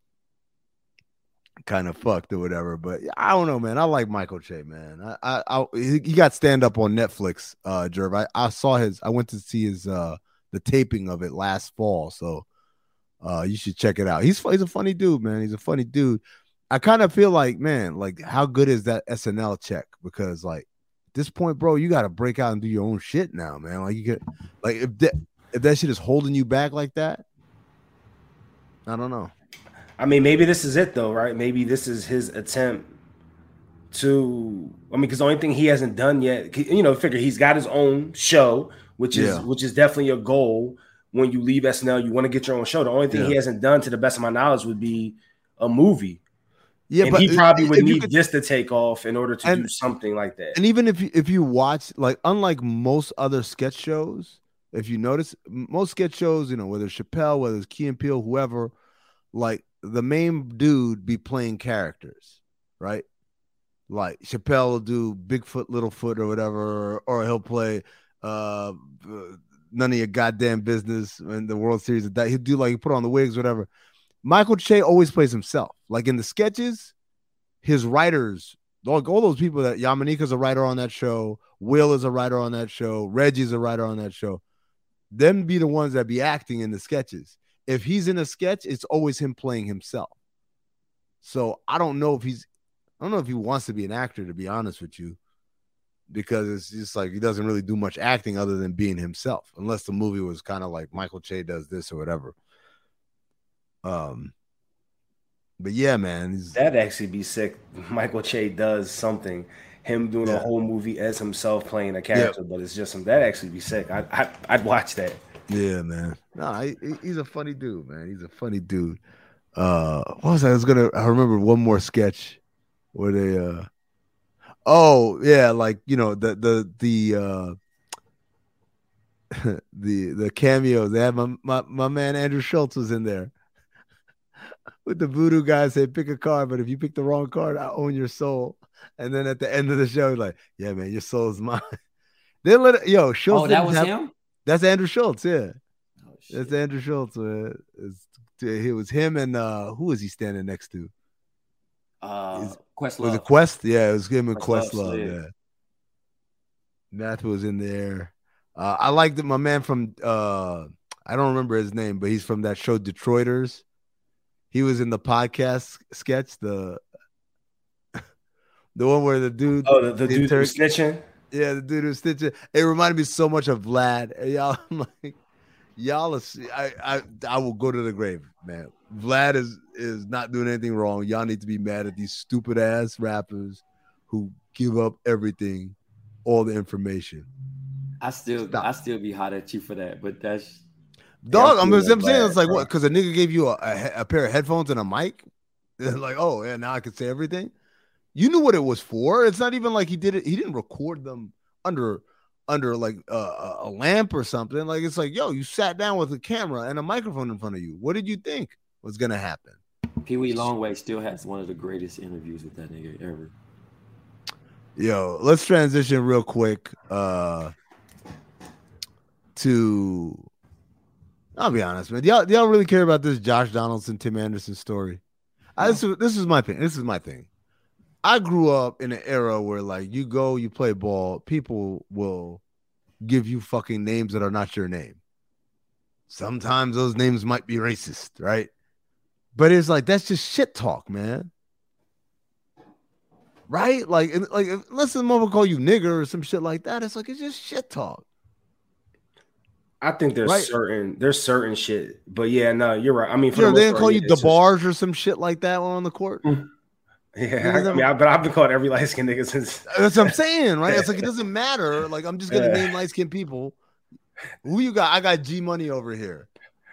fucked or whatever. But I don't know, man. I like Michael Che, man. He got stand up on Netflix, Jerv. I saw I went to see his the taping of it last fall, so you should check it out. He's a funny dude, man. He's a funny dude. I kind of feel like, man, like how good is that SNL check? Because like at this point, bro, you got to break out and do your own shit now, man. Like you get like if that shit is holding you back like that, I don't know. I mean, maybe this is it though, right? Maybe this is his attempt to. I mean, because the only thing he hasn't done yet, figure he's got his own show, which is definitely a goal. When you leave SNL, you want to get your own show. The only thing he hasn't done, to the best of my knowledge, would be a movie. Yeah, and but he probably would need this to take off in order to do something like that. And even if you watch, like, unlike most other sketch shows, if you notice, most sketch shows, whether it's Chappelle, whether it's Key and Peele, whoever, like the main dude be playing characters, right? Like Chappelle will do Bigfoot, Littlefoot, or whatever, or he'll play None of Your Goddamn Business in the World Series. He'll do like, he put on the wigs, whatever. Michael Che always plays himself. Like in the sketches, his writers, all those people that Yamanika's a writer on that show, Will is a writer on that show, Reggie's a writer on that show. Them be the ones that be acting in the sketches. If he's in a sketch, it's always him playing himself. So I don't know if he wants to be an actor, to be honest with you, because it's just like he doesn't really do much acting other than being himself, unless the movie was kind of like Michael Che does this or whatever. But yeah, man, that'd actually be sick. Michael Che does something, him doing a whole movie as himself playing a character, but it's just that'd actually be sick. I'd watch that. Yeah, man. No, he's a funny dude, man. He's a funny dude. What was I remember one more sketch where they like the the cameos. They had my man Andrew Schultz was in there with the voodoo guy. Said pick a card, but if you pick the wrong card, I own your soul. And then at the end of the show, he's like, yeah, man, your soul is mine. They let it, Schultz. Oh, that was him. That's Andrew Schultz. Yeah, that's Andrew Schultz. It was him and who was he standing next to? Questlove. Was it Quest? Yeah, it was him and Questlove. Yeah. Math was in there. I liked it. My man from I don't remember his name, but he's from that show Detroiters. He was in the podcast sketch, the one where the dude, the dude who was snitching. Yeah, the dude who was snitching. It reminded me so much of Vlad. And y'all, I'm like, I will go to the grave, man. Vlad is not doing anything wrong. Y'all need to be mad at these stupid ass rappers who give up everything, all the information. I still be hot at you for that, but that's dog. I'm saying it's like what? Because a nigga gave you a pair of headphones and a mic. They're like, oh yeah, now I can say everything. You knew what it was for. It's not even like he did it. He didn't record them under like a lamp or something. Like it's like, yo, you sat down with a camera and a microphone in front of you. What did you think was gonna happen? Pee Wee Longway still has one of the greatest interviews with that nigga ever. Yo, let's transition real quick to. I'll be honest, man. Y'all really care about this Josh Donaldson, Tim Anderson story? No. This is my thing. This is my thing. I grew up in an era where, like, you go, you play ball, people will give you fucking names that are not your name. Sometimes those names might be racist, right? But it's like, that's just shit talk, man. Right? Like unless the mother call you nigger or some shit like that, it's like, it's just shit talk. I think there's certain shit, but yeah, no, you're right. I mean, they didn't call you DeBarge or some shit like that on the court. Yeah, but I've been called every light skinned nigga since. That's what I'm saying, right? It's like it doesn't matter. Like I'm just gonna name light skinned people. Who you got? I got G Money over here.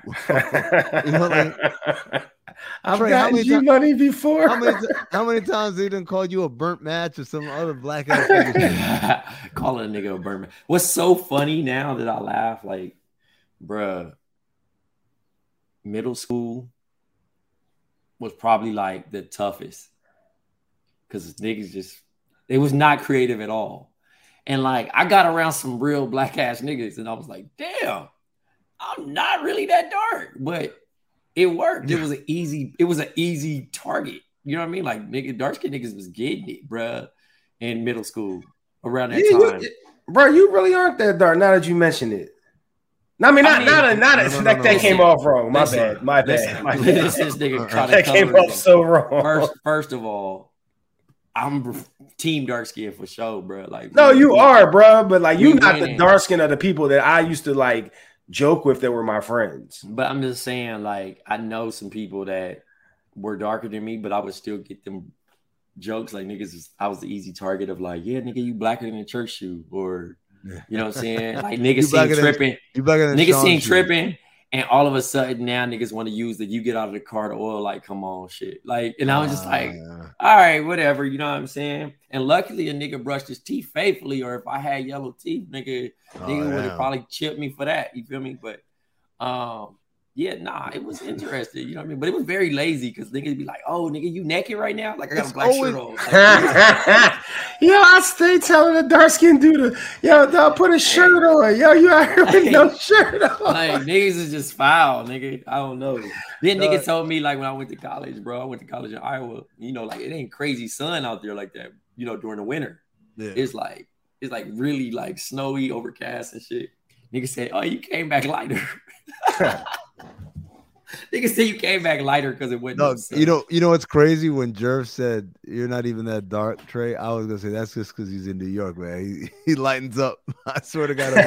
I've got G Money before. How many times they didn't call you a burnt match or some other black ass? Calling a nigga a burnt match. What's so funny now that I laugh, like, bruh, middle school was probably like the toughest. Because niggas they was not creative at all. And like, I got around some real black ass niggas and I was like, damn, I'm not really that dark. But it worked. It was an easy target. You know what I mean? Like, nigga, dark skin niggas was getting it, bruh, in middle school around that time. Bro, you really aren't that dark now that you mention it. I mean, that came off wrong. My bad. This nigga trying to that came off so wrong. First of all, I'm team dark skin for sure, bro. Like, no, you are, bro. But like, you not the dark skin of the people that I used to like joke with that were my friends. But I'm just saying, like, I know some people that were darker than me, but I would still get them jokes. Like, niggas, I was the easy target of like, yeah, nigga, you blacker than a church shoe, or you know what I'm saying? Like, niggas seem tripping. Niggas seem tripping. And all of a sudden now niggas want to use you get out of the car to oil, like, come on, shit. Like, and I was just like, all right, whatever, you know what I'm saying? And luckily a nigga brushed his teeth faithfully, or if I had yellow teeth, nigga would have probably chipped me for that. You feel me? But it was interesting, you know what I mean? But it was very lazy because niggas be like, oh, nigga, you naked right now? Like, I got a black shirt on. Like, yo, I stay telling the dark skinned dude, dog, put a shirt on. Yo, you out here with no shirt on. Like, niggas is just foul, nigga. I don't know. Then nigga told me, like, when I went to college, bro, I went to college in Iowa, you know, like, it ain't crazy sun out there like that, you know, during the winter. Yeah. It's like really like snowy, overcast and shit. Nigga said, oh, you came back lighter. Nigga said you came back lighter because it went. No, you know what's crazy? When Jerv said you're not even that dark, Trey, I was gonna say that's just because he's in New York, man. He lightens up. I swear to God.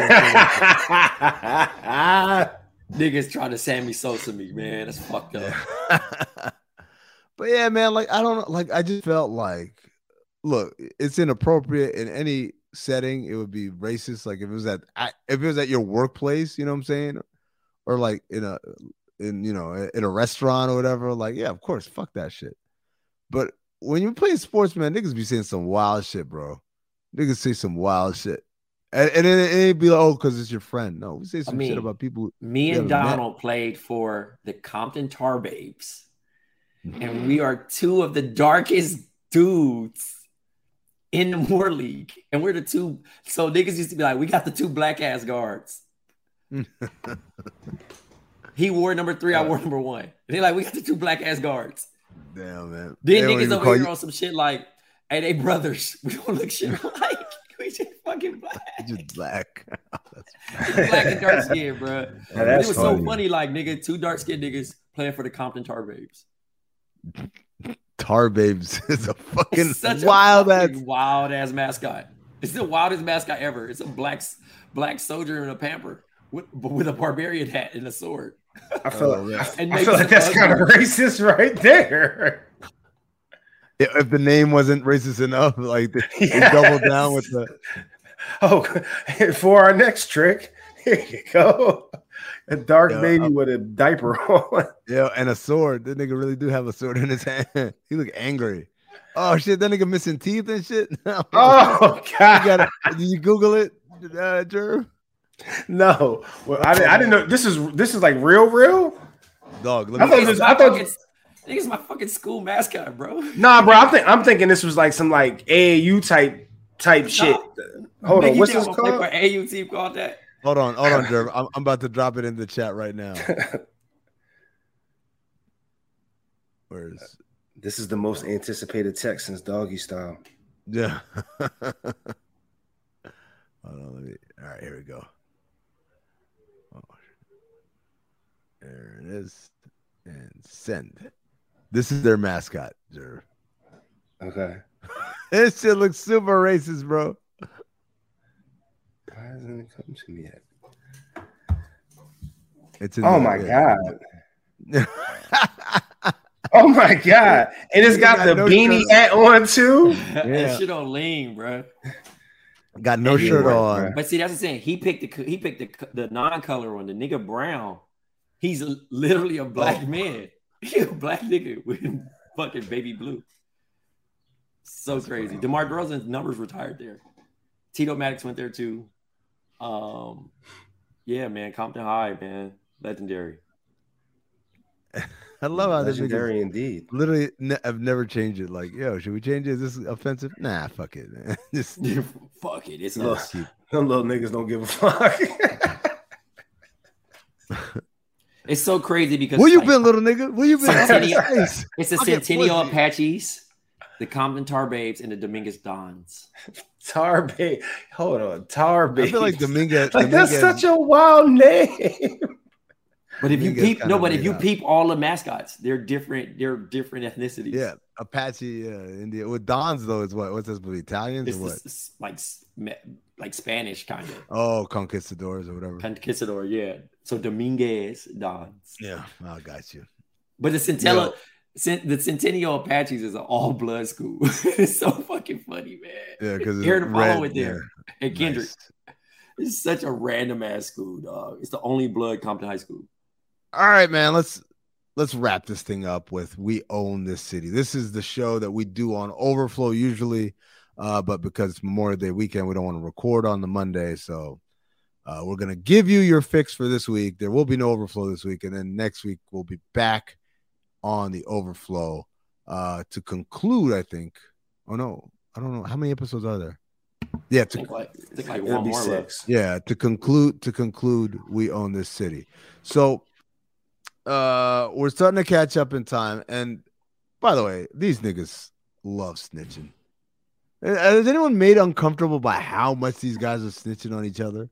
Niggas trying to Sammy Sosa me, man. That's fucked up. But yeah, man, like, I don't know. Like, I just felt like, look, it's inappropriate in any setting. It would be racist. Like, if it was at your workplace, you know what I'm saying, or like in a restaurant or whatever. Like, yeah, of course, fuck that shit. But when you're playing sports, man, niggas be saying some wild shit, bro. Niggas say some wild shit. And it'd be like, oh, because it's your friend. No, we say some shit about people. Me and Donald played for the Compton Tar Babes, and we are two of the darkest dudes in the Moore League, and we're the two. So niggas used to be like, we got the two black ass guards. He wore number 3, I wore number 1. And they're like, we got the two black ass guards. Damn, man. Then niggas over here on some shit like, hey, they brothers. We don't look shit alike. We just fucking black. Just black. Black and dark skin, bro. Yeah, it was funny. So funny, like, nigga, two dark skinned niggas playing for the Compton Tar Babes. Tar Babes is a fucking wild ass mascot. It's the wildest mascot ever. It's a black soldier in a pamper with a barbarian hat and a sword. I feel like that's kind of racist right there. If the name wasn't racist enough, like they doubled down with the. Oh, for our next trick, here you go. A dark baby with a diaper on. Yeah, and a sword. That nigga really do have a sword in his hand. He look angry. Oh shit, that nigga missing teeth and shit. Oh god, did you Google it, Jerv? No, well, I didn't know this is like real. Dog, I thought it's my fucking school mascot, bro. Nah, bro, I'm thinking this was like some like AAU type shit. Hold on, what's this called? For AAU team called that? Hold on, Jerv. I'm about to drop it in the chat right now. This is the most anticipated text since Doggy Style. Yeah. Hold on, all right, here we go. Oh, there it is. And send. This is their mascot, Jerv. Okay. This shit looks super racist, bro. Why hasn't it come to me yet? My god. Oh my god. And it's got the beanie hat on too. That shit on lean, bro. Got no shirt on. But see, that's the thing. He picked the non-color one, the nigga brown. He's literally a black man. He's a black nigga with fucking baby blue. So that's crazy. DeMar DeRozan's numbers retired there. Tito Maddox went there too. Yeah, man. Compton High, man. Legendary. I love how legendary indeed. Literally, I've never changed it. Like, yo, should we change it? Is this offensive? Nah, fuck it. Just fuck it. It's not. Them little niggas don't give a fuck. It's so crazy because where you been, little nigga? Where you been? It's the Centennial Apaches, the Compton Tar Babes, and the Dominguez Dons. Tar Babe. Hold on, Tar Babe. I feel like Dominguez. That's such a wild name. But if you peep all the mascots, they're different. They're different ethnicities. Yeah, Apache, India. With Dons though, is what? What's this? Italians or what? It's like Spanish kind of. Oh, conquistadors or whatever. Conquistador, yeah. So Dominguez Dons. Yeah, I got you. But the Centennial Apaches is an all blood school. It's so fucking funny, man. Yeah, because here to follow it there. Yeah. And Kendrick. Nice. It's such a random ass school, dog. It's the only blood Compton High School. All right, man. Let's wrap this thing up with We Own This City. This is the show that we do on Overflow usually, but because it's Memorial Day weekend, we don't want to record on the Monday. So we're going to give you your fix for this week. There will be no Overflow this week. And then next week, we'll be back on the Overflow to conclude, I think. Oh, no. I don't know. How many episodes are there? Yeah, I think like one more left. Yeah, to conclude, We Own This City. So we're starting to catch up in time. And by the way, these niggas love snitching. Is anyone made uncomfortable by how much these guys are snitching on each other?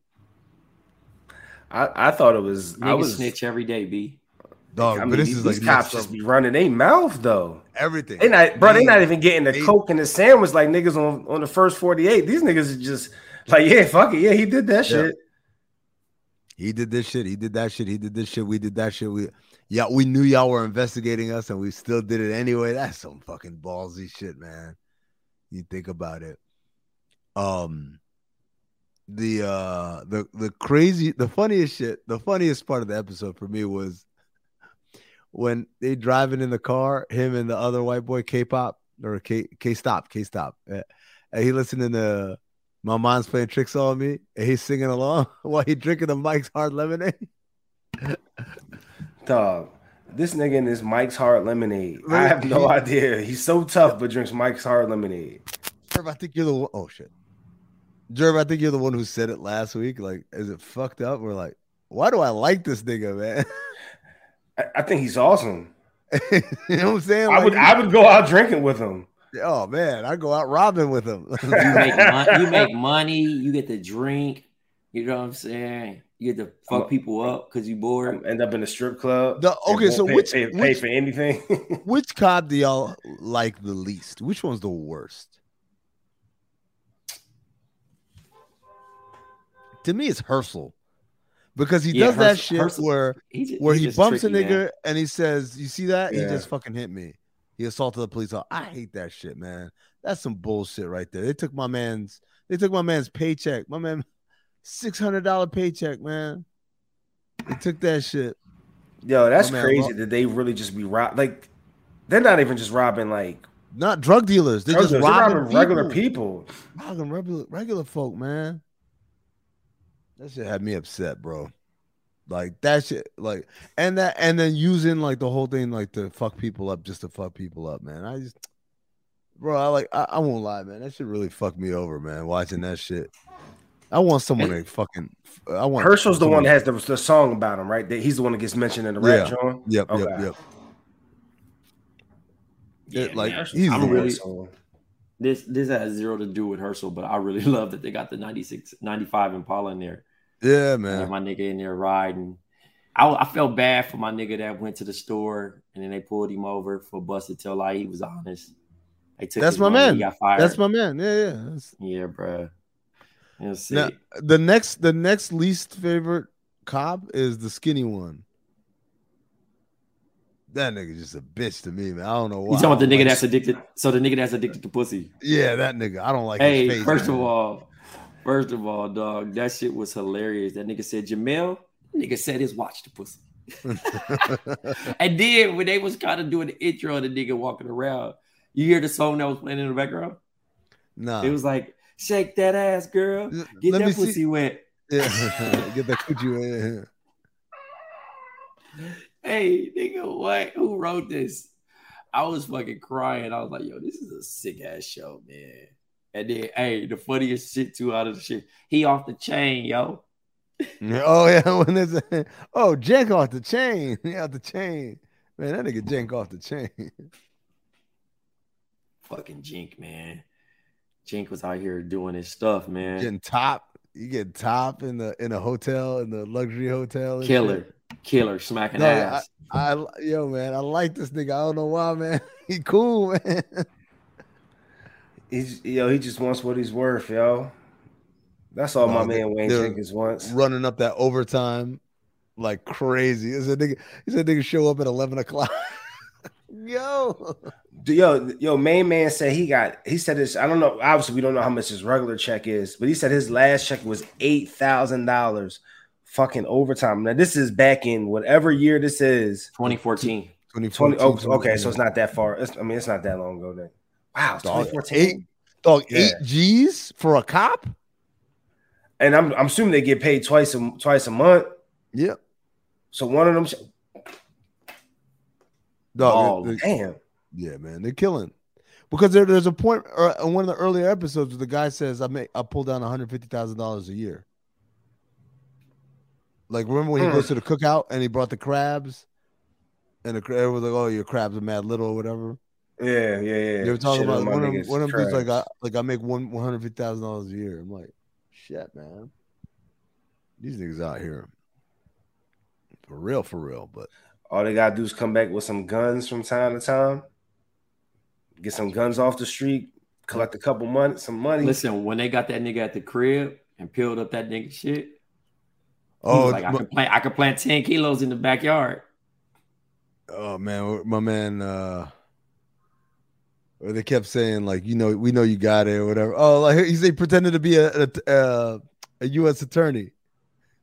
I thought it was. Niggas snitch every day, B. Dog, but this is these cops just be running their mouth though. Everything. They not even getting the coke and the sandwich like niggas on the first 48. These niggas are just like, yeah, fuck it, yeah, he did that shit. He did this shit. He did that shit. He did this shit. We did that shit. We knew y'all were investigating us, and we still did it anyway. That's some fucking ballsy shit, man. You think about it. The funniest part of the episode for me was when they driving in the car, him and the other white boy, K-Pop or K-Stop, and he listening to My mind's playing tricks on me, and he's singing along while he drinking the Mike's Hard Lemonade. Dog, this nigga in this Mike's Hard Lemonade. I have no idea. He's so tough, but drinks Mike's Hard Lemonade. Jerv, I think you're the one. Oh shit, Jerv, I think you're the one who said it last week. Like, is it fucked up? We're like, why do I like this nigga, man? I think he's awesome. You know what I'm saying? I would go out drinking with him. Oh man, I go out robbing with him. You make money, you get to drink. You know what I'm saying? You get to fuck people up because you bored. End up in a strip club. So pay for anything. Which cop do y'all like the least? Which one's the worst? To me, it's Herschel. Because he does that shit where he bumps a nigga, man. And he says, "You see that? Yeah. He just fucking hit me. He assaulted the police." I hate that shit, man. That's some bullshit right there. They took my man's paycheck. My man, $600 paycheck, man. They took that shit. Yo, that's crazy that they really just be like, they're not even just robbing like not drug dealers. They're just robbing regular people. Robbing regular folk, man. That shit had me upset, bro. Like that shit, like and then using like the whole thing like to fuck people up just to fuck people up, man. I won't lie, man. That shit really fucked me over, man. Watching that shit. I want someone to fucking. Herschel's the one that has the song about him, right? He's the one that gets mentioned in the rap joint. Yep. Yeah, like man, he's really. This has zero to do with Herschel, but I really love that they got the 95 Impala in there. Yeah, man. My nigga in there riding. I felt bad for my nigga that went to the store and then they pulled him over for busted tail light. He was honest. That's my man. He got fired. That's my man. Yeah. Yeah, bro. Now, the next least favorite cop is the skinny one. That nigga just a bitch to me, man. I don't know why. You talking about the nigga that's addicted? So the nigga that's addicted to pussy. Yeah, that nigga. I don't like. Hey, his face, first of all, dog, that shit was hilarious. That nigga said, Jamel, nigga said his watch to pussy. And then when they was kind of doing the intro of the nigga walking around, you hear the song that was playing in the background? No. It was like, shake that ass, girl. Get that pussy wet. Yeah, get that coochie wet. Hey, nigga, what? Who wrote this? I was fucking crying. I was like, yo, this is a sick ass show, man. And then, hey, the funniest shit too out of the shit. He off the chain, yo. Oh, yeah. When there's Jank off the chain. He off the chain. Man, that nigga Jank off the chain. Fucking Jink, man. Jink was out here doing his stuff, man. Getting top. You get top in a hotel, in the luxury hotel. Killer, smacking ass. Yo, man, I like this nigga. I don't know why, man. He cool, man. He just wants what he's worth, yo. That's all my man Wayne Jenkins wants. Running up that overtime like crazy. He said nigga show up at 11 o'clock. Yo, main man said he said this. I don't know. Obviously, we don't know how much his regular check is, but he said his last check was $8,000 fucking overtime. Now, this is back in whatever year this is. 2014. 2014. Oh, okay, so it's not that far. It's not that long ago then. Wow, it's 2014. Eight G's for a cop? And I'm assuming they get paid twice a month. Yeah. So one of them. Damn. Yeah, man, they're killing. Because there's a point on one of the earlier episodes where the guy says, I pull down $150,000 a year. Like, remember when he goes to the cookout and he brought the crabs, and the crab was like, "Oh, your crabs are mad little or whatever." Yeah. They were talking about one of them dudes like I make $150,000 a year. I'm like, shit, man. These niggas out here for real. But all they gotta do is come back with some guns from time to time. Get some guns off the street, collect a couple some money. Listen, when they got that nigga at the crib and peeled up that nigga shit. Like, I could plant 10 kilos in the backyard. Oh man, my man. Or they kept saying like, we know you got it or whatever. Oh, like he pretended to be a U.S. attorney.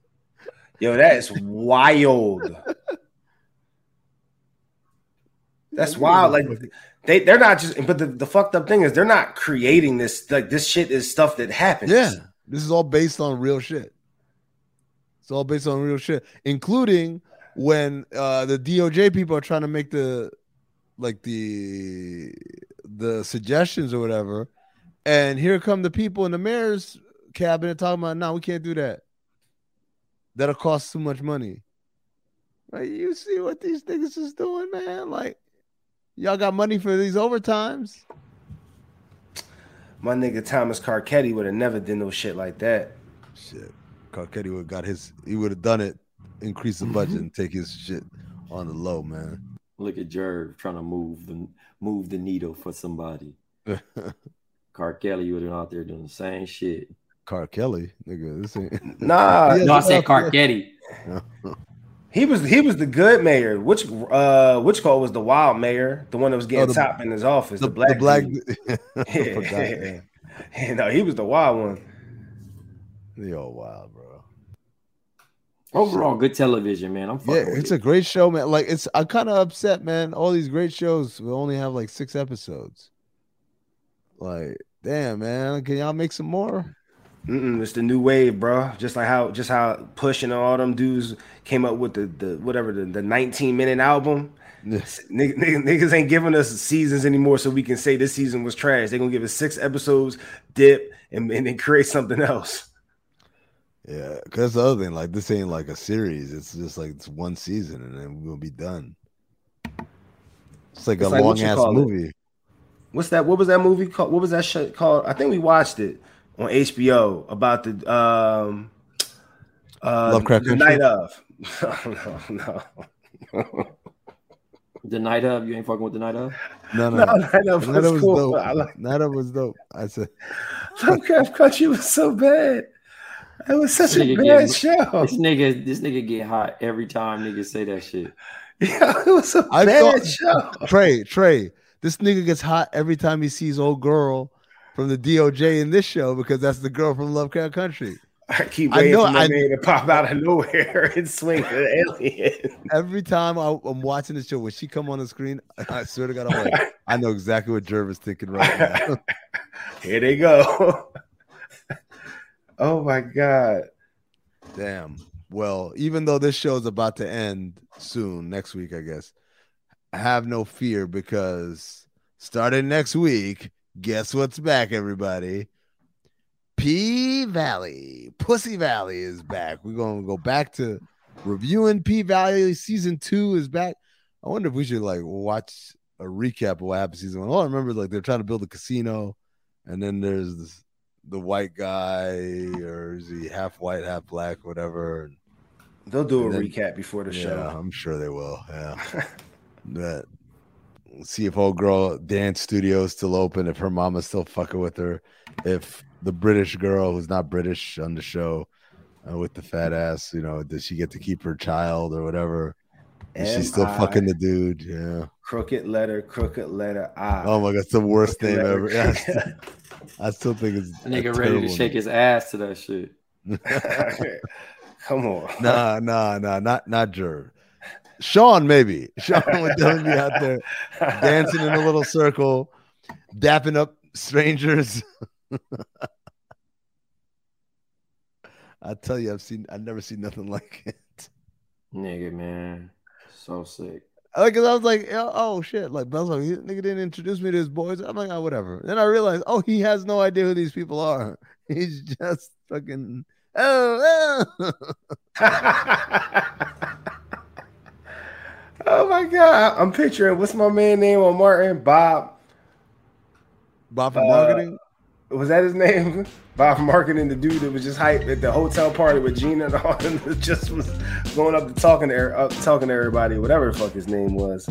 Yo, that is wild. That's wild. Like they're not just, but the fucked up thing is they're not creating this. Like this shit is stuff that happens. Yeah, this is all based on real shit. It's all based on real shit, including when the DOJ people are trying to make the suggestions or whatever, and here come the people in the mayor's cabinet talking about, no, we can't do that. That'll cost too much money. Like, you see what these niggas is doing, man? Like, y'all got money for these overtimes? My nigga Thomas Carcetti would have never done no shit like that. Shit. Carcetti would have got he would have done it, increase the budget and take his shit on the low, man. Look at Jerv trying to move the needle for somebody. Carcelli would have been out there doing the same shit. Carcelli, nigga, this ain't. Nah, no, I said Carcetti. He was the good mayor. Which call was the wild mayor, the one that was getting top in his office, the black. Yeah. No, he was the wild one. They all wild, bro. Overall, good television, man. It's a great show, man. Like I'm kind of upset, man. All these great shows will only have like 6 episodes. Like, damn, man. Can y'all make some more? It's the new wave, bro. Just how Push and all them dudes came up with the 19-minute album. Niggas ain't giving us seasons anymore, so we can say this season was trash. They're gonna give us 6 episodes, dip, and then create something else. Yeah, because that's the other thing. Like, this ain't like a series. It's just like it's one season, and then we'll be done. It's like a long ass movie. What's that? What was that movie called? What was that shit called? I think we watched it on HBO about the Lovecraft the Country? Night of. No. The Night of? You ain't fucking with the Night of? No. Night of was cool. Dope. Night of was dope. I said Lovecraft Country was so bad. It was such a bad show. This nigga get hot every time niggas say that shit. Yeah, it was a bad show. Trey, this nigga gets hot every time he sees old girl from the DOJ in this show because that's the girl from Lovecraft Country. I keep waiting for my name to pop out of nowhere and swing the alien. Every time I'm watching the show, when she come on the screen, I swear to God, I'm like, I know exactly what Jervis thinking right now. Here they go. Oh my God. Damn. Well, even though this show is about to end soon, next week, I guess, I have no fear because starting next week, guess what's back, everybody? P-Valley. Pussy Valley is back. We're going to go back to reviewing P-Valley. Season 2 is back. I wonder if we should like watch a recap of what happened season 1. All I remember is like they're trying to build a casino, and then there's the white guy, or is he half white, half black, whatever. They'll do a recap before the show. Yeah, I'm sure they will. Yeah. But see if old girl dance studio is still open, if her mama's still fucking with her, if the British girl who's not British on the show with the fat ass, does she get to keep her child or whatever? Is she still fucking the dude? Yeah. Crooked letter I. Oh my God, it's the worst name ever. Yeah, I still think it's nigga ready to shake his ass to that shit. Come on. Nah, not Jerv. Sean, maybe. Sean would definitely be out there dancing in a little circle, dapping up strangers. I tell you, I've never seen nothing like it. Nigga, man. So sick. Because I was like, oh shit. Like, Bell's like, nigga didn't introduce me to his boys. I'm like, oh, whatever. Then I realized, he has no idea who these people are. He's just fucking, oh my God. I'm picturing, what's my man name on Martin? Bob from marketing? Was that his name? Bob from marketing, the dude that was just hyped at the hotel party with Gina and all, and just was going up to talking to everybody, whatever the fuck his name was.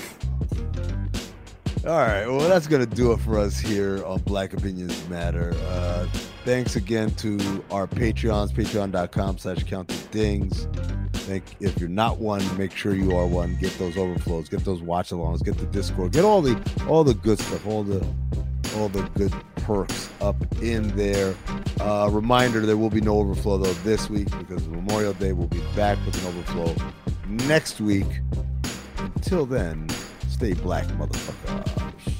All right, well, that's gonna do it for us here on Black Opinions Matter. Thanks again to our Patreons, patreon.com/countthedings. If you're not one, make sure you are one. Get those overflows, get those watch-alongs, get the Discord, get all the good stuff, all the good perks up in there. Reminder, there will be no overflow though this week because Memorial Day. Will be back with an overflow next week. Until then, Stay black, motherfucker.